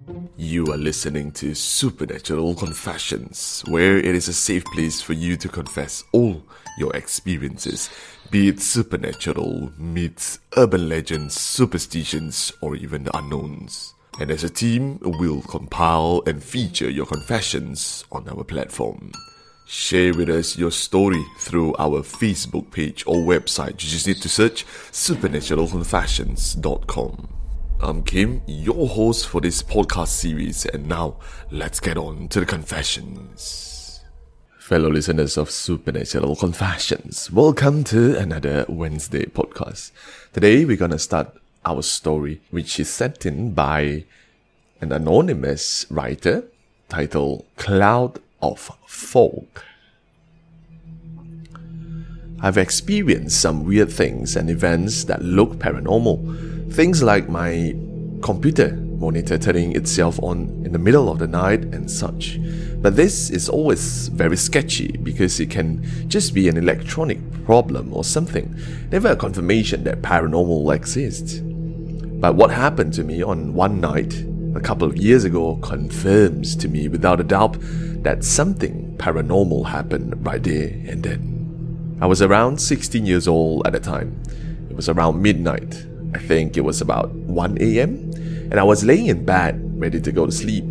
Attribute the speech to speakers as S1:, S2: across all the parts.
S1: You are listening to Supernatural Confessions, where it is a safe place for you to confess all your experiences, be it supernatural, myths, urban legends, superstitions, or even the unknowns. And as a team, we'll compile and feature your confessions on our platform. Share with us your story through our Facebook page or website. You just need to search supernaturalconfessions.com. I'm Kim, your host for this podcast series, and now let's get on to the confessions. Fellow listeners of Supernatural Confessions, welcome to another Wednesday podcast. Today we're gonna start our story, which is sent in by an anonymous writer titled Cloud of Fog. I've experienced some weird things and events that look paranormal. Things like my computer monitor turning itself on in the middle of the night and such. But this is always very sketchy because it can just be an electronic problem or something. Never a confirmation that paranormal exists. But what happened to me on one night a couple of years ago confirms to me without a doubt that something paranormal happened right there and then. I was around 16 years old at the time. It was around midnight. I think it was about 1 a.m. and I was laying in bed ready to go to sleep.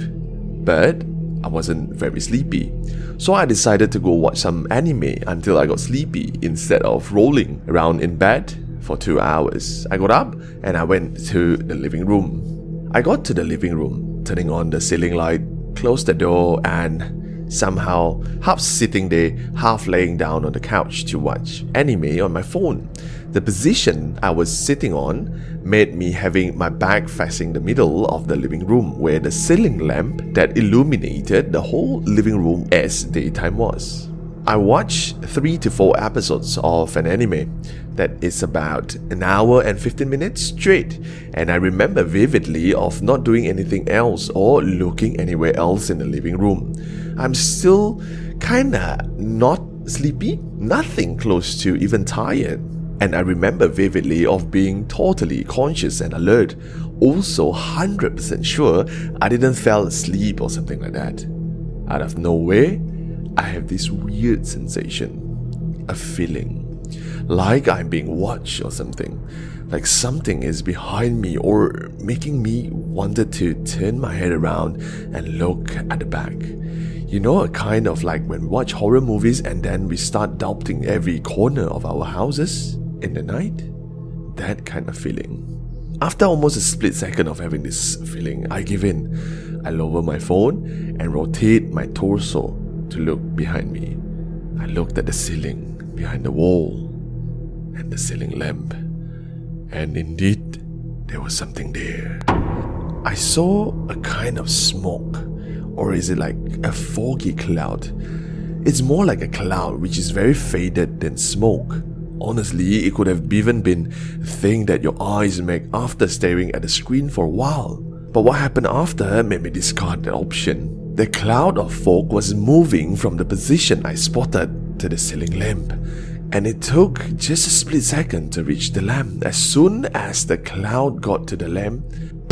S1: But I wasn't very sleepy. So I decided to go watch some anime until I got sleepy instead of rolling around in bed for 2 hours. I got up and I went to the living room. I got to the living room, turning on the ceiling light, closed the door, and somehow half sitting there, half laying down on the couch to watch anime on my phone. The position I was sitting on made me having my back facing the middle of the living room, where the ceiling lamp that illuminated the whole living room as daytime was. I watched 3 to 4 episodes of an anime that is about an hour and 15 minutes straight, and I remember vividly of not doing anything else or looking anywhere else in the living room. I'm still kinda not sleepy, nothing close to even tired. And I remember vividly of being totally conscious and alert, also 100% sure I didn't fall asleep or something like that. Out of nowhere, I have this weird sensation, a feeling, like I'm being watched or something, like something is behind me or making me wanted to turn my head around and look at the back. You know, a kind of like when we watch horror movies and then we start doubting every corner of our houses in the night? That kind of feeling. After almost a split second of having this feeling, I give in. I lower my phone and rotate my torso to look behind me. I looked at the ceiling, behind the wall, and the ceiling lamp. And indeed, there was something there. I saw a kind of smoke, or is it like a foggy cloud? It's more like a cloud which is very faded than smoke. Honestly, it could have even been a thing that your eyes make after staring at the screen for a while. But what happened after made me discard that option. The cloud of fog was moving from the position I spotted to the ceiling lamp, and it took just a split second to reach the lamp. As soon as the cloud got to the lamp,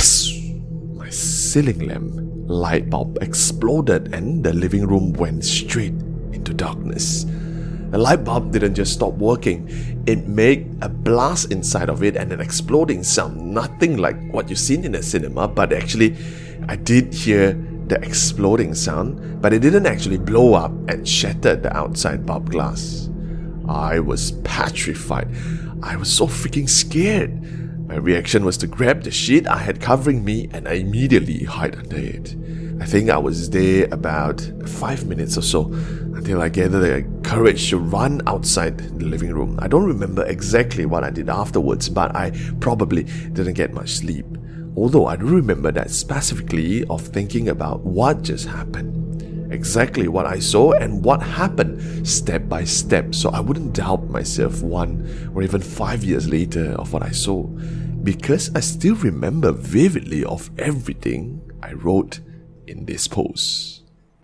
S1: my ceiling lamp light bulb exploded and the living room went straight into darkness. The light bulb didn't just stop working, it made a blast inside of it and an exploding sound, nothing like what you've seen in a cinema, but actually I did hear the exploding sound, but it didn't actually blow up and shatter the outside bulb glass. I was petrified. I was so freaking scared. My reaction was to grab the sheet I had covering me and I immediately hid under it. I think I was there about 5 minutes or so until I gathered the courage to run outside the living room. I don't remember exactly what I did afterwards, but I probably didn't get much sleep. Although I do remember that specifically of thinking about what just happened. Exactly what I saw and what happened step by step, so I wouldn't doubt myself 1 or even 5 years later of what I saw, because I still remember vividly of everything I wrote in this post.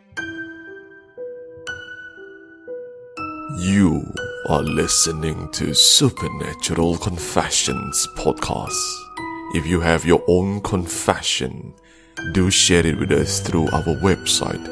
S1: You are listening to Supernatural Confessions podcast. If you have your own confession, do share it with us through our website,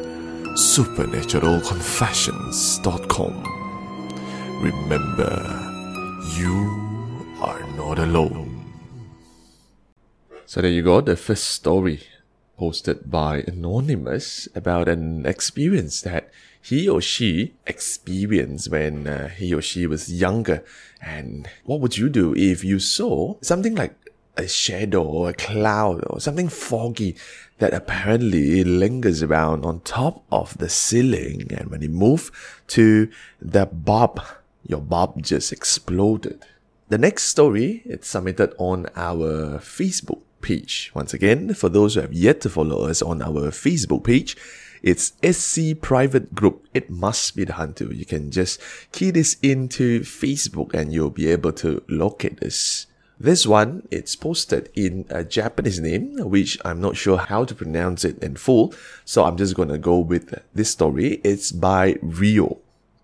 S1: supernaturalconfessions.com. Remember, you are not alone. So there you go, the first story posted by Anonymous about an experience that he or she experienced when he or she was younger. And what would you do if you saw something like a shadow or a cloud or something foggy that apparently lingers around on top of the ceiling, and when it moved to the bulb, your bulb just exploded? The next story, it's submitted on our Facebook page. Once again, for those who have yet to follow us on our Facebook page, it's SC Private Group. It must be the Hantu. You can just key this into Facebook and you'll be able to locate us. This one, it's posted in a Japanese name, which I'm not sure how to pronounce it in full, so I'm just gonna go with this story. It's by Rio.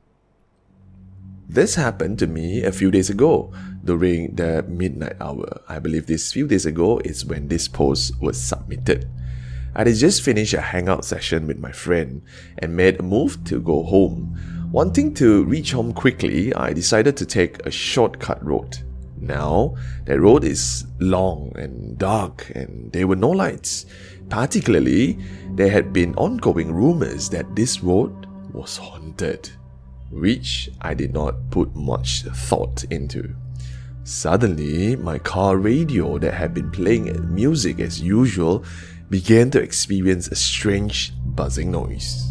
S1: This happened to me a few days ago during the midnight hour. I believe this few days ago is when this post was submitted. I had just finished a hangout session with my friend and made a move to go home. Wanting to reach home quickly, I decided to take a shortcut road. Now, that road is long and dark and there were no lights. Particularly, there had been ongoing rumors that this road was haunted, which I did not put much thought into. Suddenly, my car radio that had been playing music as usual began to experience a strange buzzing noise.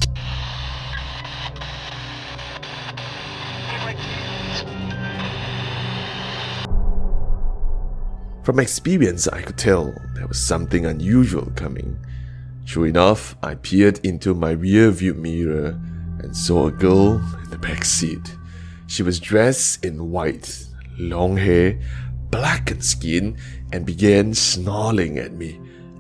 S1: From experience, I could tell there was something unusual coming. Sure enough, I peered into my rear view mirror and saw a girl in the back seat. She was dressed in white, long hair, blackened skin, and began snarling at me.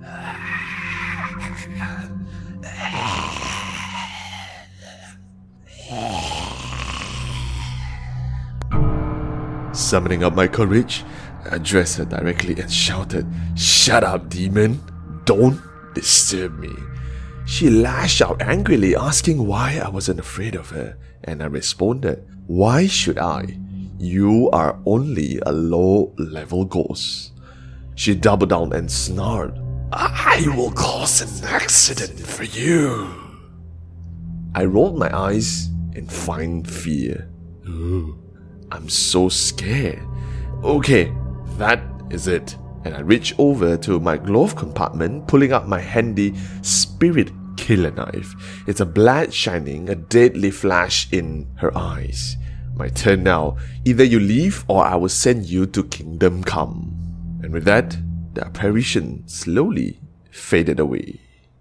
S1: Summoning up my courage, I addressed her directly and shouted, "Shut up, demon! Don't disturb me!" She lashed out angrily, asking why I wasn't afraid of her, and I responded, "Why should I? You are only a low-level ghost." She doubled down and snarled, "I will cause an accident for you." I rolled my eyes in fine fear. I'm so scared. Okay, that is it. And I reached over to my glove compartment, pulling out my handy spirit killer knife. It's a blood shining, a deadly flash in her eyes. My turn now. Either you leave or I will send you to Kingdom Come. And with that, the apparition slowly faded away.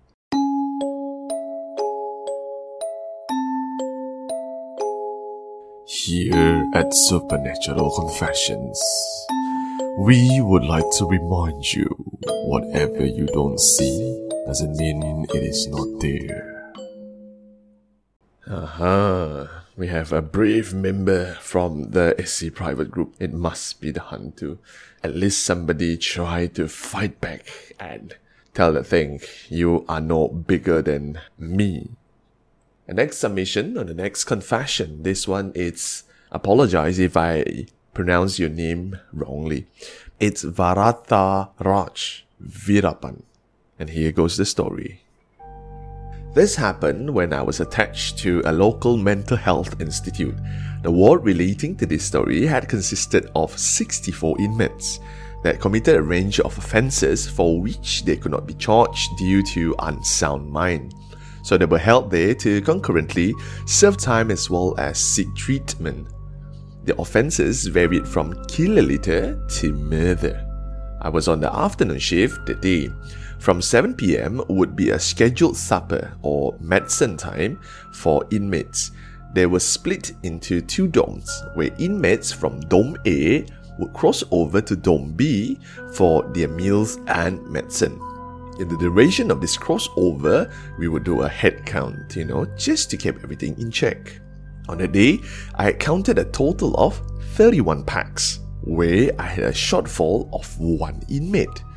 S1: Here at Supernatural Confessions, we would like to remind you, whatever you don't see doesn't mean it is not there. We have a brave member from the SC Private Group. It must be the Hantu. At least somebody tried to fight back and tell the thing, you are no bigger than me. The next submission, or the next confession, this one is, apologize if I pronounce your name wrongly. It's Varatha Raj Virapan. And here goes the story. This happened when I was attached to a local mental health institute. The ward relating to this story had consisted of 64 inmates that committed a range of offences for which they could not be charged due to unsound mind. So they were held there to concurrently serve time as well as seek treatment. The offences varied from kill a litter to murder. I was on the afternoon shift that day. From 7 p.m. would be a scheduled supper or medicine time for inmates. They were split into two domes, where inmates from Dome A would cross over to Dome B for their meals and medicine. In the duration of this crossover, we would do a head count, just to keep everything in check. On a day, I had counted a total of 31 packs, where I had a shortfall of one inmate.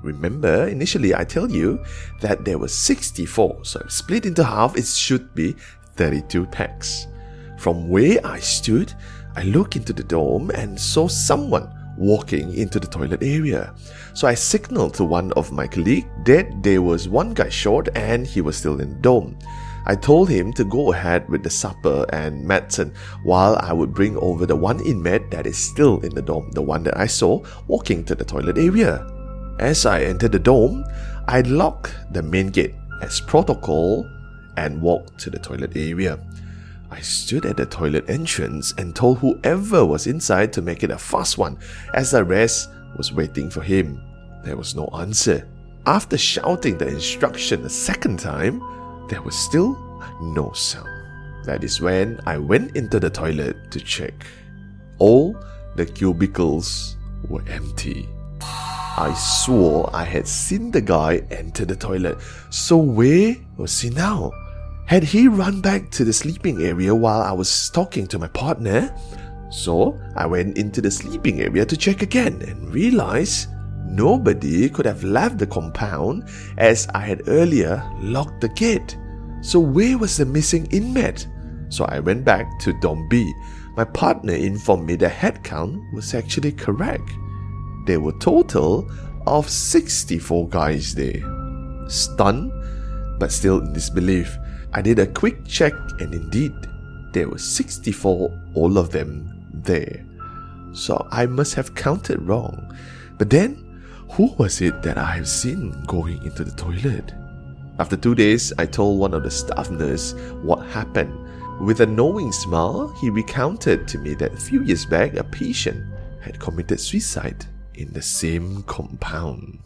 S1: Remember, initially I tell you that there were 64, so if split into half, it should be 32 packs. From where I stood, I looked into the dome and saw someone walking into the toilet area. So I signaled to one of my colleagues that there was one guy short and he was still in the dome. I told him to go ahead with the supper and medicine while I would bring over the one inmate that is still in the dome, the one that I saw walking to the toilet area. As I entered the dome, I locked the main gate as protocol and walked to the toilet area. I stood at the toilet entrance and told whoever was inside to make it a fast one, as the rest was waiting for him. There was no answer. After shouting the instruction a second time, there was still no sound. That is when I went into the toilet to check. All the cubicles were empty. I swore I had seen the guy enter the toilet. So where was he now? Had he run back to the sleeping area while I was talking to my partner? So I went into the sleeping area to check again and realized nobody could have left the compound as I had earlier locked the gate. So where was the missing inmate? So I went back to Dom B. My partner informed me the head count was actually correct. There were a total of 64 guys there. Stunned, but still in disbelief, I did a quick check and indeed, there were 64, all of them there. So I must have counted wrong. But then, who was it that I have seen going into the toilet? After 2 days, I told one of the staff nurses what happened. With a knowing smile, he recounted to me that a few years back, a patient had committed suicide in the same compound.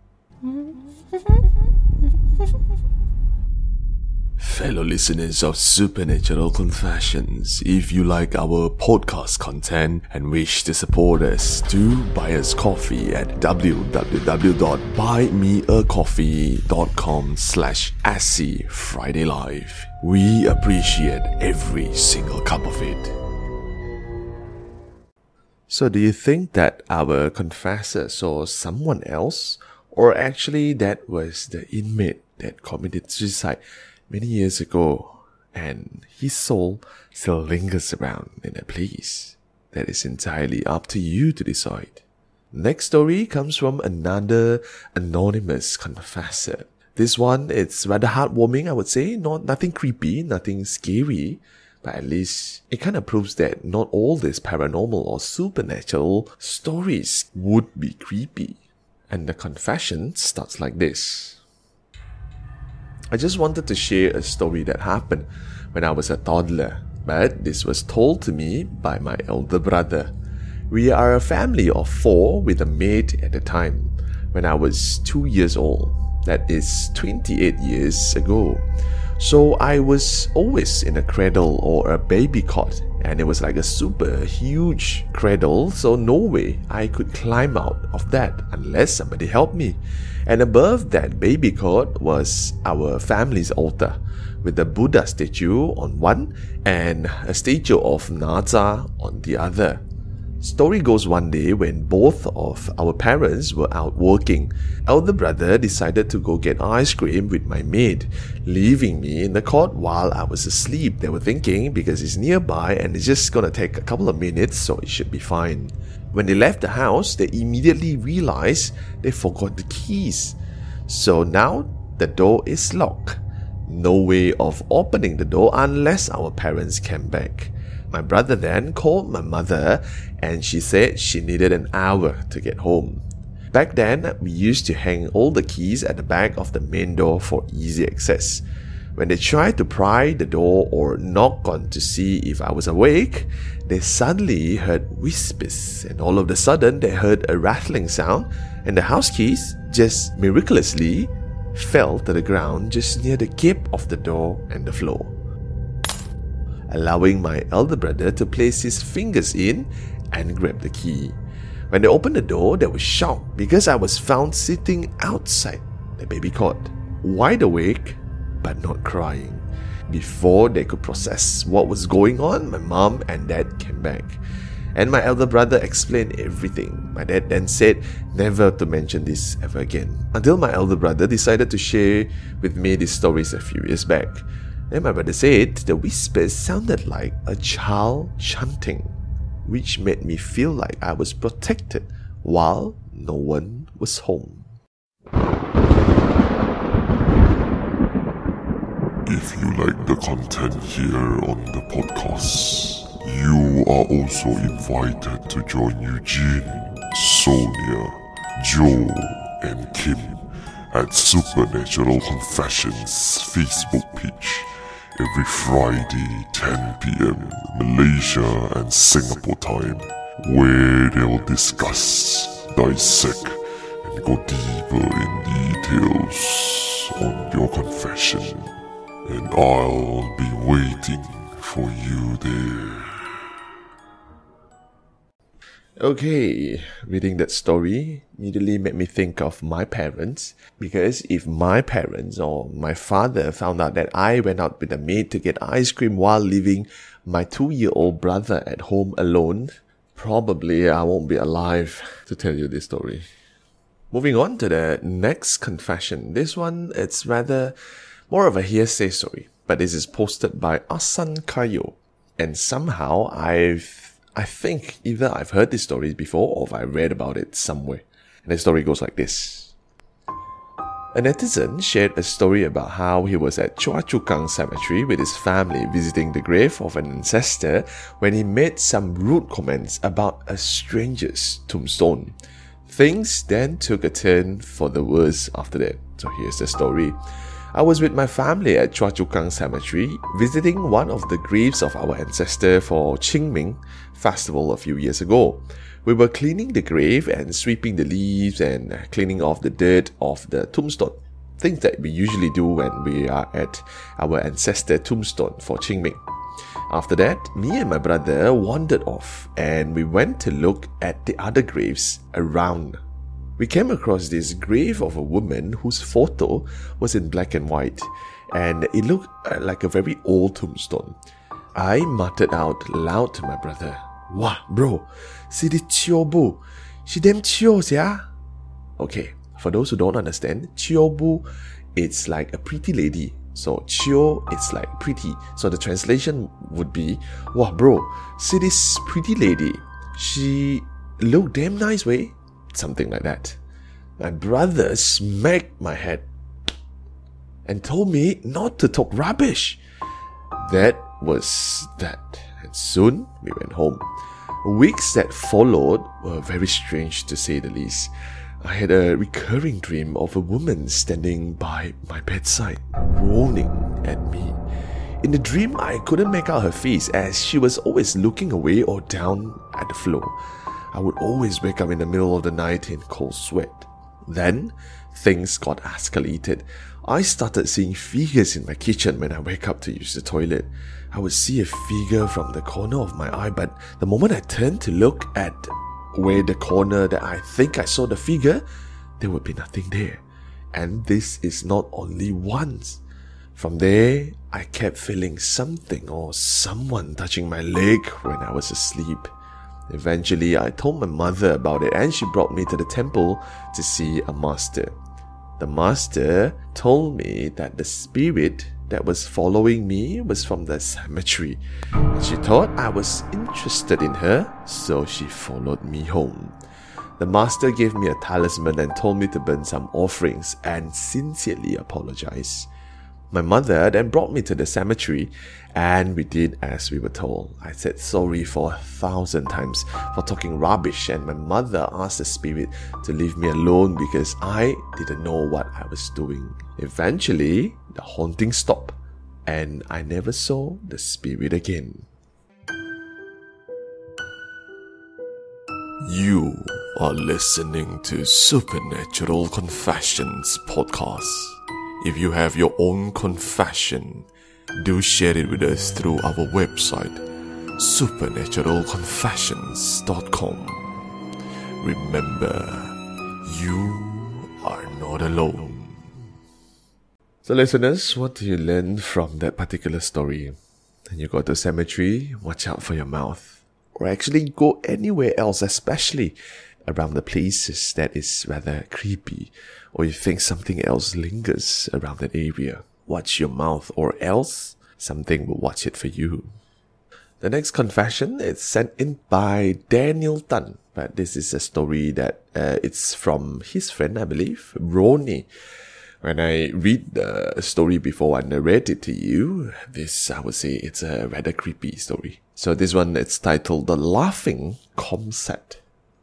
S1: Fellow listeners of Supernatural Confessions, if you like our podcast content and wish to support us, do buy us coffee at www.buymeacoffee.com/ASCIFridayLive. We appreciate every single cup of it. So do you think that our confessor saw someone else? Or actually that was the inmate that committed suicide many years ago, and his soul still lingers around in that place? That is entirely up to you to decide. Next story comes from another anonymous confessor. This one, it's rather heartwarming, I would say. Nothing creepy, nothing scary, but at least it kind of proves that not all these paranormal or supernatural stories would be creepy. And the confession starts like this. I just wanted to share a story that happened when I was a toddler, but this was told to me by my elder brother. We are a family of 4 with a maid at the time, when I was 2 years old. That is 28 years ago. So I was always in a cradle or a baby cot, and it was like a super huge cradle, so no way I could climb out of that unless somebody helped me. And above that baby cot was our family's altar, with a Buddha statue on one and a statue of Naza on the other. Story goes one day when both of our parents were out working, elder brother decided to go get ice cream with my maid, leaving me in the cot while I was asleep. They were thinking because it's nearby and it's just gonna take a couple of minutes, so it should be fine. When they left the house, they immediately realized they forgot the keys. So now the door is locked. No way of opening the door unless our parents came back. My brother then called my mother and she said she needed an hour to get home. Back then, we used to hang all the keys at the back of the main door for easy access. When they tried to pry the door or knock on to see if I was awake, they suddenly heard whispers, and all of a sudden they heard a rattling sound, and the house keys just miraculously fell to the ground just near the gap of the door and the floor, allowing my elder brother to place his fingers in and grab the key. When they opened the door, they were shocked because I was found sitting outside the baby cot, wide awake but not crying. Before they could process what was going on, my mom and dad came back. and my elder brother explained everything. My dad then said never to mention this ever again, until my elder brother decided to share with me these stories a few years back. And my brother said the whispers sounded like a child chanting, which made me feel like I was protected while no one was home.
S2: If you like the content here on the podcast, you are also invited to join Eugene, Sonia, Joe, and Kim at Supernatural Confessions Facebook page every Friday 10 p.m. Malaysia and Singapore time, where they'll discuss, dissect, and go deeper in details on your confession. And I'll be waiting for you there.
S1: Okay, reading that story immediately made me think of my parents, because if my parents or my father found out that I went out with a maid to get ice cream while leaving my 2-year-old brother at home alone, probably I won't be alive to tell you this story. Moving on to the next confession. This one, it's rather more of a hearsay story, but this is posted by Asan Kayo, and somehow I think either I've heard this story before or I read about it somewhere. And the story goes like this. A netizen shared a story about how he was at Choa Chu Kang Cemetery with his family visiting the grave of an ancestor when he made some rude comments about a stranger's tombstone. Things then took a turn for the worse after that. So here's the story. I was with my family at Choa Chu Kang Cemetery, visiting one of the graves of our ancestor for Qingming festival a few years ago. We were cleaning the grave and sweeping the leaves and cleaning off the dirt off the tombstone. Things that we usually do when we are at our ancestor tombstone for Qingming. After that, me and my brother wandered off and we went to look at the other graves around. We came across this grave of a woman whose photo was in black and white, and it looked like a very old tombstone. I muttered out loud to my brother, "Wah, bro, see the Chio Bu? She damn Chio, yeah?" Okay, for those who don't understand, Chio Bu, it's like a pretty lady. So Chio, it's like pretty. So the translation would be, "Wah, bro, see this pretty lady? She look damn nice, way." Something like that. My brother smacked my head and told me not to talk rubbish. That was that, and soon we went home. Weeks that followed were very strange, to say the least. I had a recurring dream of a woman standing by my bedside, groaning at me. In the dream, I couldn't make out her face, as she was always looking away or down at the floor. I would always wake up in the middle of the night in cold sweat. Then, things got escalated. I started seeing figures in my kitchen when I wake up to use the toilet. I would see a figure from the corner of my eye, but the moment I turned to look at where the corner that I think I saw the figure, there would be nothing there. And this is not only once. From there, I kept feeling something or someone touching my leg when I was asleep. Eventually, I told my mother about it and she brought me to the temple to see a master. The master told me that the spirit that was following me was from the cemetery. And she thought I was interested in her, so she followed me home. The master gave me a talisman and told me to burn some offerings and sincerely apologize. My mother then brought me to the cemetery and we did as we were told. I said sorry for 1,000 times for talking rubbish, and my mother asked the spirit to leave me alone because I didn't know what I was doing. Eventually, the haunting stopped and I never saw the spirit again. You are listening to Supernatural Confessions podcast. If you have your own confession, do share it with us through our website, supernaturalconfessions.com. Remember, you are not alone. So listeners, what do you learn from that particular story? When you go to cemetery, watch out for your mouth. or actually go anywhere else, especially around the places that is rather creepy, or you think something else lingers around that area. Watch your mouth, or else something will watch it for you. The next confession is sent in by Daniel Tan, but this is a story that it's from his friend, I believe, Ronnie. When I read the story before I narrate it to you, I would say it's a rather creepy story. So this one, it's titled The Laughing ComSat.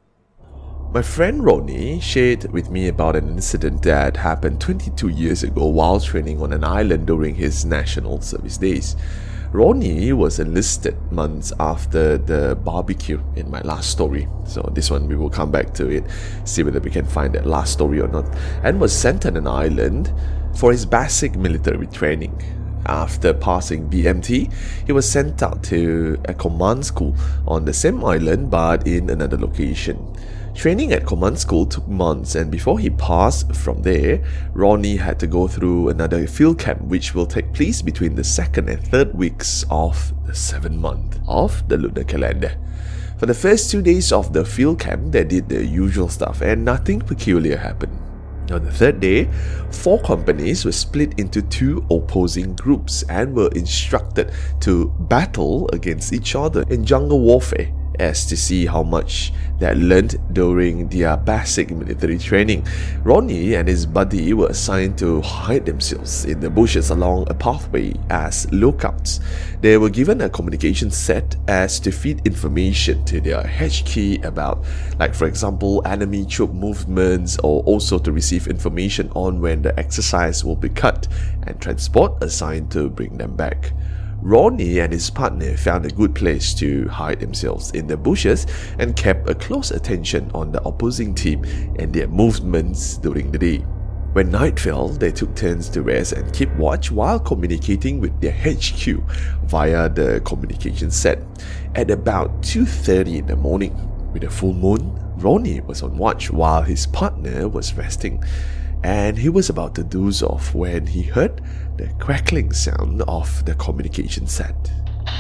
S1: My friend Ronnie shared with me about an incident that happened 22 years ago while training on an island during his national service days. Ronnie was enlisted months after the barbecue in my last story. So this one we will come back to it, see whether we can find that last story or not, and was sent on an island for his basic military training. After passing BMT, he was sent out to a command school on the same island but in another location. Training at command school took months, and before he passed from there, Ronnie had to go through another field camp which will take place between the 2nd and 3rd weeks of the 7th month of the lunar calendar. For the first 2 days of the field camp, they did the usual stuff and nothing peculiar happened. On the 3rd day, 4 companies were split into 2 opposing groups and were instructed to battle against each other in jungle warfare, as to see how much they had learned during their basic military training. Ronnie and his buddy were assigned to hide themselves in the bushes along a pathway as lookouts. They were given a communication set as to feed information to their HQ about, like for example, enemy troop movements, or also to receive information on when the exercise will be cut, and transport assigned to bring them back. Ronnie and his partner found a good place to hide themselves in the bushes and kept a close attention on the opposing team and their movements during the day. When night fell, they took turns to rest and keep watch while communicating with their HQ via the communication set. At about 2:30 in the morning, with a full moon, Ronnie was on watch while his partner was resting, and he was about to doze off when he heard the crackling sound of the communication set.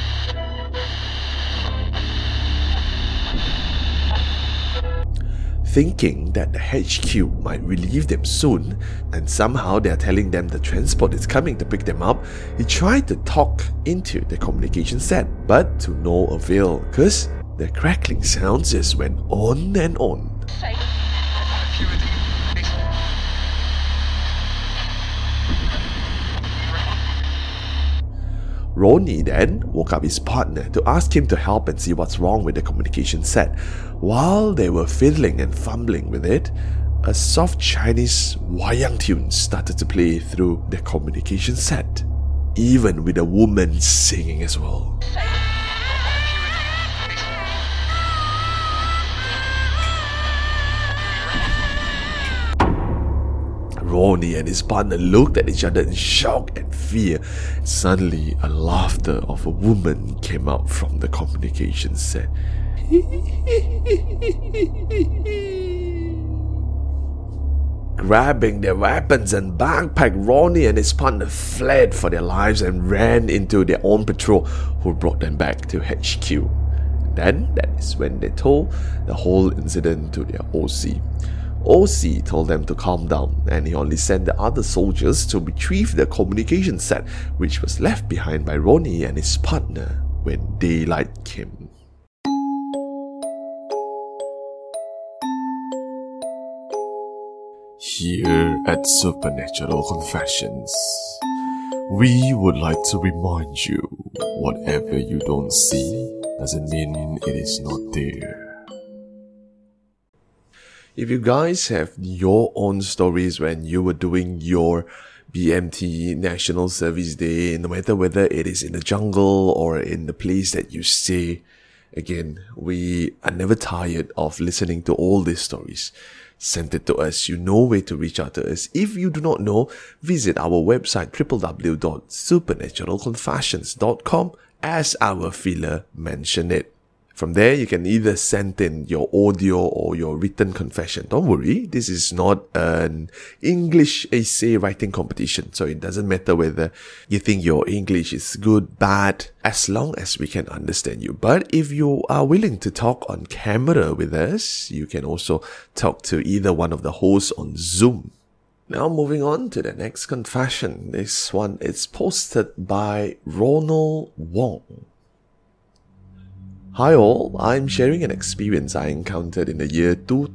S1: Thinking that the HQ might relieve them soon, and somehow they are telling them the transport is coming to pick them up, he tried to talk into the communication set, but to no avail, because the crackling sounds just went on and on. Ronnie then woke up his partner to ask him to help and see what's wrong with the communication set. While they were fiddling and fumbling with it, a soft Chinese wayang tune started to play through the communication set, even with a woman singing as well. Ronnie and his partner looked at each other in shock and fear. Suddenly, a laughter of a woman came out from the communication set. Grabbing their weapons and backpack, Ronnie and his partner fled for their lives and ran into their own patrol, who brought them back to HQ. Then, that is when they told the whole incident to their OC. OC told them to calm down, and he only sent the other soldiers to retrieve the communication set, which was left behind by Ronnie and his partner when daylight came. Here at Supernatural Confessions, we would like to remind you, whatever you don't see doesn't mean it is not there. If you guys have your own stories when you were doing your BMT National Service Day, no matter whether it is in the jungle or in the place that you stay, again, we are never tired of listening to all these stories. Send it to us. You know where to reach out to us. If you do not know, visit our website www.supernaturalconfessions.com as our filler mentioned it. From there, you can either send in your audio or your written confession. Don't worry, this is not an English essay writing competition, so it doesn't matter whether you think your English is good, bad, as long as we can understand you. But if you are willing to talk on camera with us, you can also talk to either one of the hosts on Zoom. Now moving on to the next confession. This one is posted by Ronald Wong. Hi all, I'm sharing an experience I encountered in the year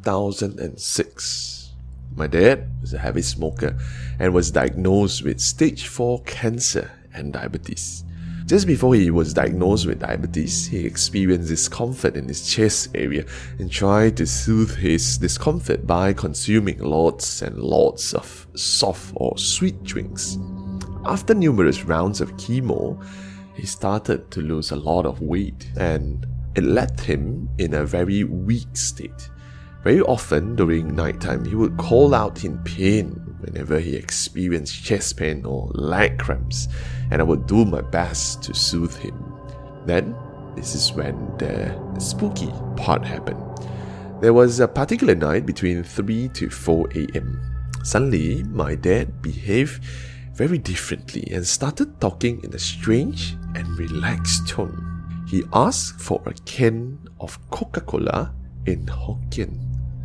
S1: 2006. My dad was a heavy smoker and was diagnosed with stage 4 cancer and diabetes. Just before he was diagnosed with diabetes, he experienced discomfort in his chest area and tried to soothe his discomfort by consuming lots and lots of soft or sweet drinks. After numerous rounds of chemo, he started to lose a lot of weight and it left him in a very weak state. Very often during nighttime, he would call out in pain whenever he experienced chest pain or leg cramps, and I would do my best to soothe him. Then, this is when the spooky part happened. There was a particular night between 3 to 4 a.m. Suddenly, my dad behaved very differently and started talking in a strange and relaxed tone. He asked for a can of Coca-Cola in Hokkien.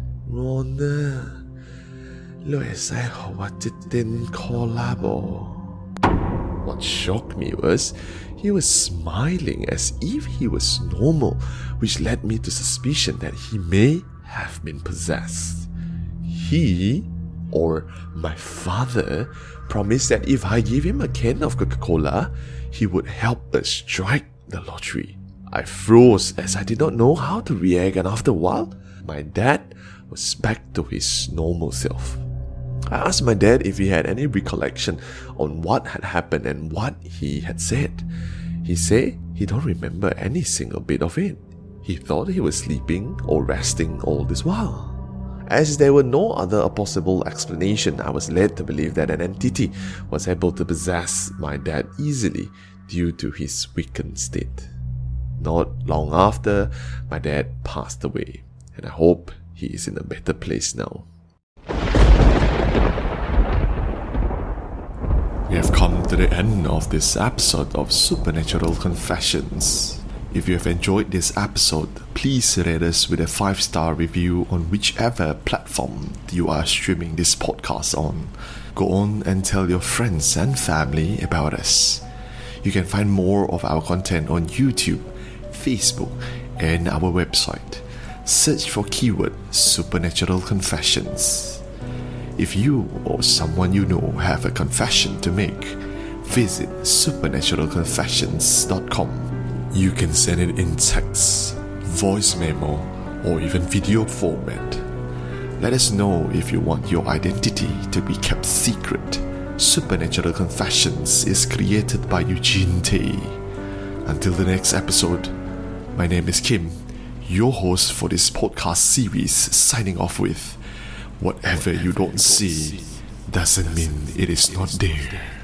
S1: Rona, lo sai what tin cola bo. What shocked me was he was smiling as if he was normal, which led me to suspicion that he may have been possessed. He, or my father, promised that if I gave him a can of Coca-Cola, he would help us strike the lottery. I froze as I did not know how to react, and after a while, my dad was back to his normal self. I asked my dad if he had any recollection on what had happened and what he had said. He said he don't remember any single bit of it. He thought he was sleeping or resting all this while. As there were no other possible explanation, I was led to believe that an entity was able to possess my dad easily due to his weakened state. Not long after, my dad passed away, and I hope he is in a better place now. We have come to the end of this episode of Supernatural Confessions. If you have enjoyed this episode, please rate us with a 5-star review on whichever platform you are streaming this podcast on. Go on and tell your friends and family about us. You can find more of our content on YouTube, Facebook, and our website. Search for keyword Supernatural Confessions. If you or someone you know have a confession to make, visit supernaturalconfessions.com. You can send it in text, voice memo, or even video format. Let us know if you want your identity to be kept secret. Supernatural Confessions is created by Eugene Tay. Until the next episode, my name is Kim, your host for this podcast series, signing off with, whatever you don't see doesn't mean it is not there.